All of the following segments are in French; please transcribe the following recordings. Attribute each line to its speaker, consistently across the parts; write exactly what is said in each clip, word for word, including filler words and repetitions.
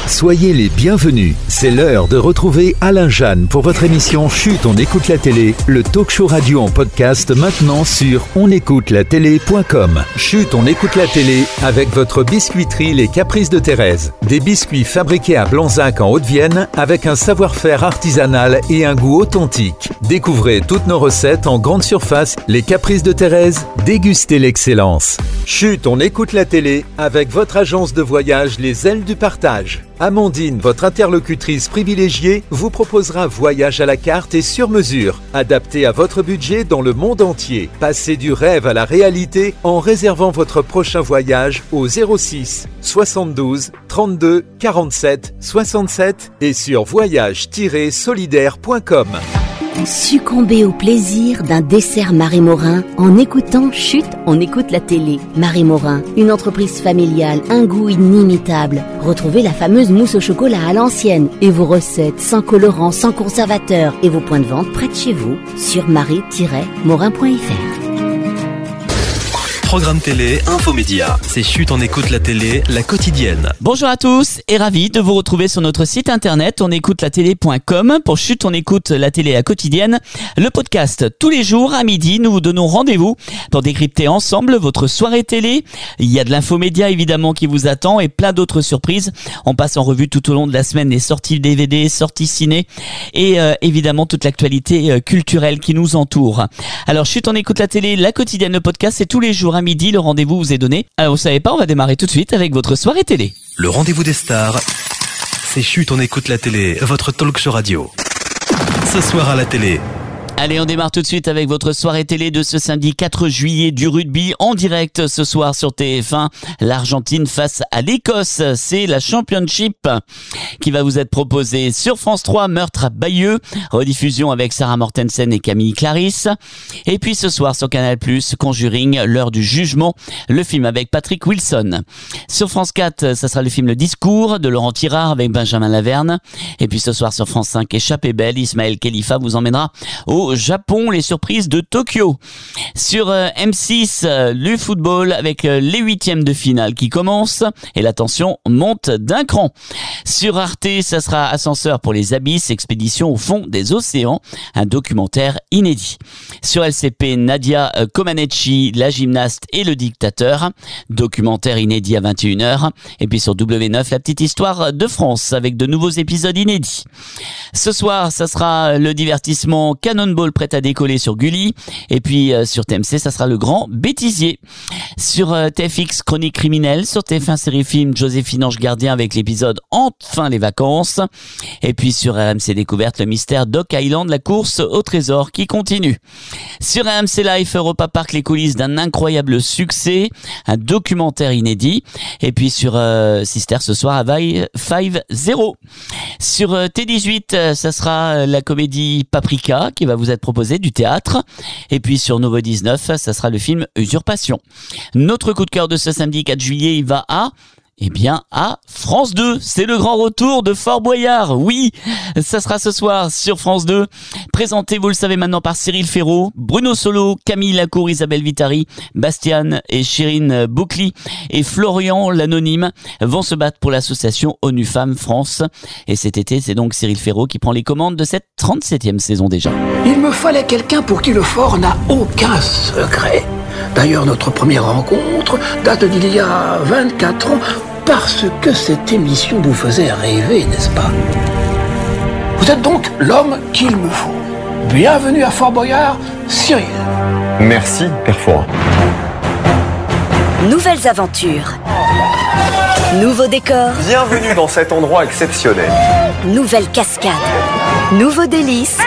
Speaker 1: Soyez les bienvenus. C'est l'heure de retrouver Alain Jeanne pour votre émission Chut, on écoute la télé, le talk show radio en podcast maintenant sur on écoute la télé point com. Chut, on écoute la télé avec votre biscuiterie Les Caprices de Thérèse. Des biscuits fabriqués à Blanzac en Haute-Vienne avec un savoir-faire artisanal et un goût authentique. Découvrez toutes nos recettes en grande surface. Les Caprices de Thérèse, dégustez l'excellence. Chut, on écoute la télé avec votre agence de voyage Les Ailes du Partage. Amandine, votre interlocutrice privilégiée, vous proposera voyage à la carte et sur mesure, adapté à votre budget dans le monde entier. Passez du rêve à la réalité en réservant votre prochain voyage au zéro six soixante-douze trente-deux quarante-sept soixante-sept et sur voyage tiret solidaire point com.
Speaker 2: Succombez au plaisir d'un dessert Marie Morin en écoutant Chut, on écoute la télé. Marie Morin, une entreprise familiale, un goût inimitable. Retrouvez la fameuse mousse au chocolat à l'ancienne et vos recettes sans colorant, sans conservateur et vos points de vente près de chez vous sur marie tiret morin point f r.
Speaker 3: Programme télé, infomédia. C'est Chut, on écoute la télé, la quotidienne.
Speaker 4: Bonjour à tous et ravi de vous retrouver sur notre site internet on écoute la télé point com pour Chut, on écoute la télé, la quotidienne. Le podcast, tous les jours à midi, nous vous donnons rendez-vous pour décrypter ensemble votre soirée télé. Il y a de l'infomédia évidemment qui vous attend et plein d'autres surprises. On passe en revue tout au long de la semaine les sorties D V D, sorties ciné et euh, évidemment toute l'actualité euh, culturelle qui nous entoure. Alors Chut, on écoute la télé, la quotidienne, le podcast, c'est tous les jours à midi, le rendez-vous vous est donné. Alors vous savez pas, on va démarrer tout de suite avec votre soirée télé.
Speaker 3: Le rendez-vous des stars, c'est Chut, on écoute la télé, votre talk show radio. Ce soir à la télé.
Speaker 4: Allez, on démarre tout de suite avec votre soirée télé de ce samedi quatre juillet, du rugby en direct ce soir sur T F un. L'Argentine face à l'Écosse, c'est la Championship qui va vous être proposée sur France trois, Meurtre à Bayeux, rediffusion avec Sarah Mortensen et Camille Clarisse. Et puis ce soir sur Canal plus, Conjuring, l'heure du jugement, le film avec Patrick Wilson. Sur France quatre, ça sera le film Le Discours de Laurent Tirard avec Benjamin Laverne. Et puis ce soir sur France cinq, Échappée belle, Ismaël Khalifa vous emmènera au Japon, les surprises de Tokyo. Sur euh, M six, euh, le football avec euh, les huitièmes de finale qui commencent et la tension monte d'un cran. Sur Arte, ça sera Ascenseur pour les abysses, expédition au fond des océans, un documentaire inédit. Sur L C P, Nadia euh, Comaneci, la gymnaste et le dictateur, documentaire inédit à vingt et une heures. Et puis sur W neuf, la petite histoire de France avec de nouveaux épisodes inédits. Ce soir, ça sera le divertissement Cannonball prêt à décoller sur Gulli. Et puis euh, sur T M C, ça sera le grand bêtisier. Sur euh, T F X, Chronique criminelle. Sur T F un, série film, Joséphine Ange Gardien avec l'épisode Enfin les vacances. Et puis sur R M C Découverte, le mystère Doc Island, la course au trésor qui continue. Sur R M C Life, Europa Park, les coulisses d'un incroyable succès, un documentaire inédit. Et puis sur euh, Sister ce soir, Hawaii cinq zéro. Sur euh, T dix-huit, euh, ça sera la comédie Paprika qui va vous être proposé, du théâtre. Et puis sur Nouveau dix-neuf, ça sera le film Usurpation. Notre coup de cœur de ce samedi quatre juillet, il va à... Eh bien, à France deux, c'est le grand retour de Fort Boyard. Oui, ça sera ce soir sur France deux. Présenté, vous le savez maintenant, par Cyril Ferraud, Bruno Solo, Camille Lacour, Isabelle Vitari, Bastiane et Chérine Boucli et Florian l'Anonyme vont se battre pour l'association ONU Femmes France. Et cet été, c'est donc Cyril Ferraud qui prend les commandes de cette trente-septième saison déjà.
Speaker 5: Il me fallait quelqu'un pour qui le fort n'a aucun secret. D'ailleurs, notre première rencontre date d'il y a vingt-quatre ans, parce que cette émission vous faisait rêver, n'est-ce pas? Vous êtes donc l'homme qu'il me faut. Bienvenue à Fort Boyard, Cyril.
Speaker 6: Merci, Père Fouras.
Speaker 2: Nouvelles aventures. Nouveaux décors.
Speaker 6: Bienvenue dans cet endroit exceptionnel.
Speaker 2: Nouvelles cascades. Nouveaux délices.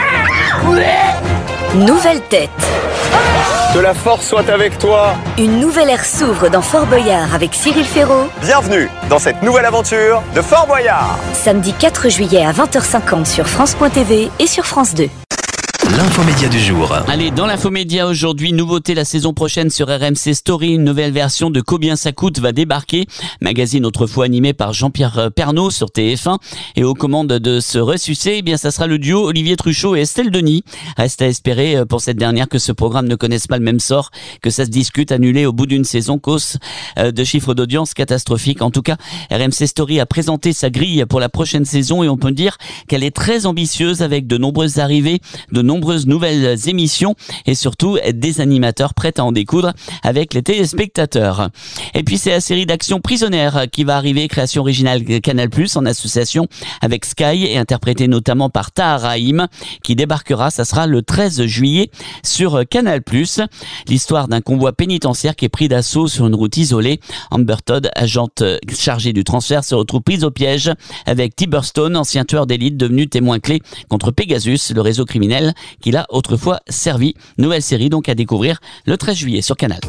Speaker 2: Nouvelle tête.
Speaker 6: Que la force soit avec toi.
Speaker 2: Une nouvelle ère s'ouvre dans Fort Boyard avec Cyril Ferraud.
Speaker 6: Bienvenue dans cette nouvelle aventure de Fort Boyard.
Speaker 2: Samedi quatre juillet à vingt heures cinquante sur France point T V et sur France deux.
Speaker 3: L'infomédia du jour.
Speaker 4: Allez, dans l'infomédia aujourd'hui, nouveauté la saison prochaine sur R M C Story, une nouvelle version de Combien ça coûte va débarquer. Magazine autrefois animé par Jean-Pierre Pernaut sur T F un. Et aux commandes de ce ressucé, eh bien, ça sera le duo Olivier Truchot et Estelle Denis. Reste à espérer pour cette dernière que ce programme ne connaisse pas le même sort, que ça se discute annulé au bout d'une saison cause de chiffres d'audience catastrophiques. En tout cas, R M C Story a présenté sa grille pour la prochaine saison et on peut dire qu'elle est très ambitieuse avec de nombreuses arrivées, de nombreuses nouvelles émissions et surtout des animateurs prêts à en découdre avec les téléspectateurs. Et puis c'est la série d'action Prisonnière qui va arriver, création originale Canal plus, en association avec Sky et interprétée notamment par Tahar Rahim qui débarquera, ça sera le treize juillet sur Canal plus. L'histoire d'un convoi pénitentiaire qui est pris d'assaut sur une route isolée. Amber Todd, agente chargée du transfert, se retrouve prise au piège avec T. Burstone, ancien tueur d'élite devenu témoin clé contre Pegasus, le réseau criminel qu'il a autrefois servi. Nouvelle série donc à découvrir le treize juillet sur Canal.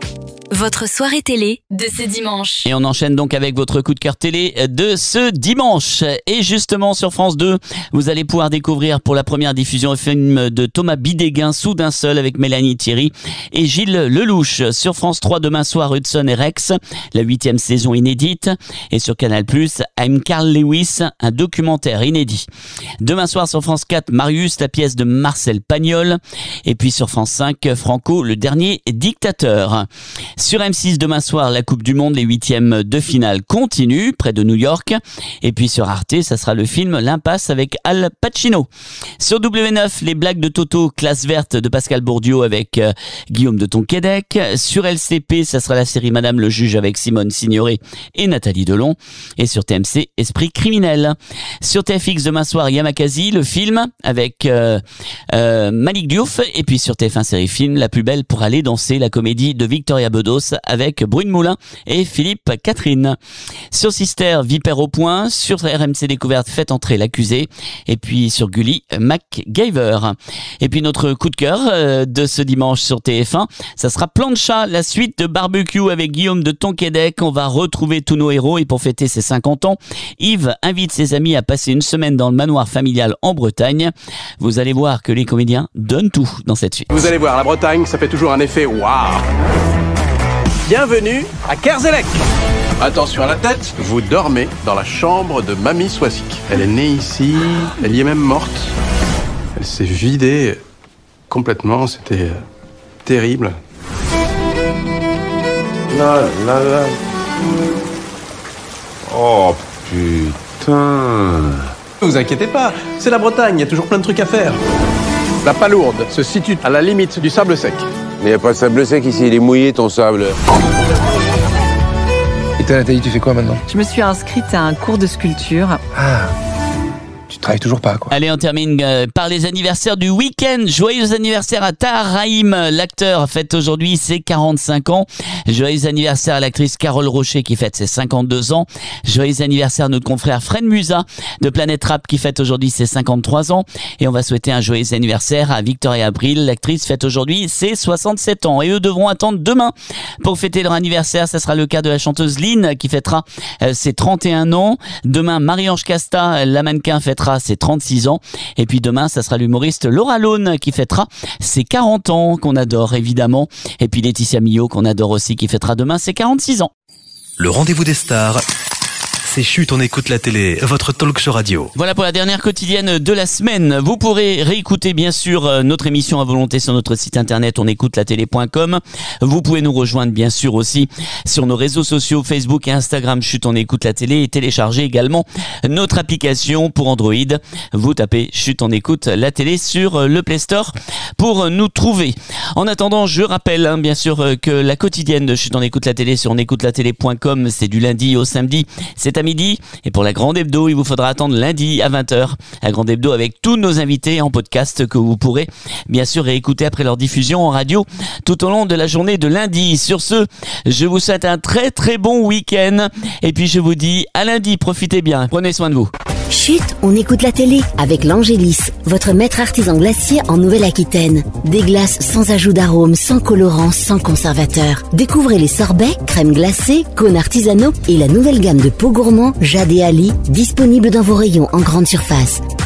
Speaker 7: Votre soirée télé de ce dimanche.
Speaker 4: Et on enchaîne donc avec votre coup de cœur télé de ce dimanche. Et justement sur France deux, vous allez pouvoir découvrir pour la première diffusion le film de Thomas Bidéguin, Soudain seul, avec Mélanie Thierry et Gilles Lelouch. Sur France trois demain soir, Hudson et Rex, la huitième saison inédite. Et sur Canal plus, I'm Carl Lewis, un documentaire inédit. Demain soir sur France quatre, Marius, la pièce de Marcel Pagnol. Et puis sur France cinq, Franco, le dernier dictateur. Sur M six demain soir, la Coupe du Monde, les huitièmes de finale continuent près de New York. Et puis sur Arte, ça sera le film L'Impasse avec Al Pacino. Sur W neuf, les blagues de Toto, classe verte de Pascal Bourdieu avec euh, Guillaume de Tonquédec. Sur L C P, ça sera la série Madame le Juge avec Simone Signoret et Nathalie Delon. Et sur T M C, Esprit criminel. Sur T F X demain soir, Yamakasi, le film avec euh, euh, Malik Diouf. Et puis sur T F un série film, La plus belle pour aller danser, la comédie de Victoria Bedos avec Brune Moulin et Philippe Catherine. Sur Sister, Vipère au point. Sur R M C Découverte, Faites entrer l'accusé. Et puis sur Gulli, MacGyver. Et puis notre coup de cœur euh, de ce dimanche sur T F un, ça sera Plan de chat, la suite de Barbecue avec Guillaume de Tonquédec. On va retrouver tous nos héros et pour fêter ses cinquante ans, Yves invite ses amis à passer une semaine dans le manoir familial en Bretagne. Vous allez voir que les comédiens donnent tout dans cette suite.
Speaker 8: Vous allez voir, la Bretagne, ça fait toujours un effet waouh. Bienvenue à Kerzelec. Attention à la tête, vous dormez dans la chambre de Mamie Swazik. Elle est née ici, elle y est même morte. Elle s'est vidée complètement, c'était euh, terrible.
Speaker 9: Là, là, là. Oh putain.
Speaker 8: Ne vous inquiétez pas, c'est la Bretagne, il y a toujours plein de trucs à faire. La Palourde se situe à la limite du sable sec.
Speaker 9: Mais il n'y a pas de sable sec ici, il est mouillé ton sable. Et toi Nathalie, tu fais quoi maintenant?
Speaker 10: Je me suis inscrite à un cours de sculpture.
Speaker 9: Ah, tu travailles toujours pas quoi.
Speaker 4: Allez, on termine euh, par les anniversaires du week-end. Joyeux anniversaire à Tahar Rahim, l'acteur fête aujourd'hui ses quarante-cinq ans. Joyeux anniversaire à l'actrice Carole Rocher qui fête ses cinquante-deux ans. Joyeux anniversaire à notre confrère Fred Musa de Planète Rap qui fête aujourd'hui ses cinquante-trois ans. Et on va souhaiter un joyeux anniversaire à Victoria Abril, l'actrice fête aujourd'hui ses soixante-sept ans. Et eux devront attendre demain pour fêter leur anniversaire. Ça sera le cas de la chanteuse Lynn qui fêtera euh, ses trente et un ans. Demain, Marie-Ange Casta, la mannequin, fêtera ses trente-six ans. Et puis demain, ça sera l'humoriste Laura Lone qui fêtera ses quarante ans, qu'on adore évidemment. Et puis Laetitia Millot, qu'on adore aussi, qui fêtera demain ses quarante-six ans.
Speaker 3: Le rendez-vous des stars, c'est Chut, on écoute la télé, votre talk show radio.
Speaker 4: Voilà pour la dernière quotidienne de la semaine. Vous pourrez réécouter bien sûr notre émission à volonté sur notre site internet on écoute la télé point com. Vous pouvez nous rejoindre bien sûr aussi sur nos réseaux sociaux Facebook et Instagram Chut, on écoute la télé et télécharger également notre application pour Android. Vous tapez Chut, on écoute la télé sur le Play Store pour nous trouver. En attendant, je rappelle hein, bien sûr que la quotidienne de Chut, on écoute la télé sur on écoute la télé point com, c'est du lundi au samedi, c'est à midi. Et pour la Grande Hebdo, il vous faudra attendre lundi à vingt heures. La Grande Hebdo avec tous nos invités en podcast que vous pourrez bien sûr réécouter après leur diffusion en radio tout au long de la journée de lundi. Sur ce, je vous souhaite un très très bon week-end. Et puis je vous dis à lundi, profitez bien, prenez soin de vous.
Speaker 2: Chut, on écoute la télé avec l'Angélis, votre maître artisan glacier en Nouvelle-Aquitaine. Des glaces sans ajout d'arôme, sans colorant, sans conservateur. Découvrez les sorbets, crèmes glacées, cônes artisanaux et la nouvelle gamme de pots gourmands Jade et Ali, disponible dans vos rayons en grande surface.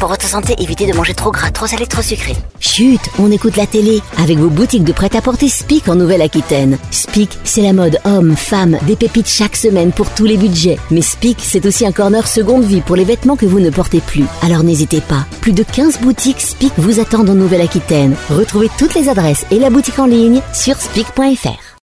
Speaker 2: Pour votre santé, évitez de manger trop gras, trop salé, trop sucré. Chut, on écoute la télé avec vos boutiques de prêt-à-porter Spic en Nouvelle-Aquitaine. Spic, c'est la mode homme, femme, des pépites chaque semaine pour tous les budgets. Mais Spic, c'est aussi un corner seconde vie pour les vêtements que vous ne portez plus. Alors n'hésitez pas, plus de quinze boutiques Spic vous attendent en Nouvelle-Aquitaine. Retrouvez toutes les adresses et la boutique en ligne sur spic point f r.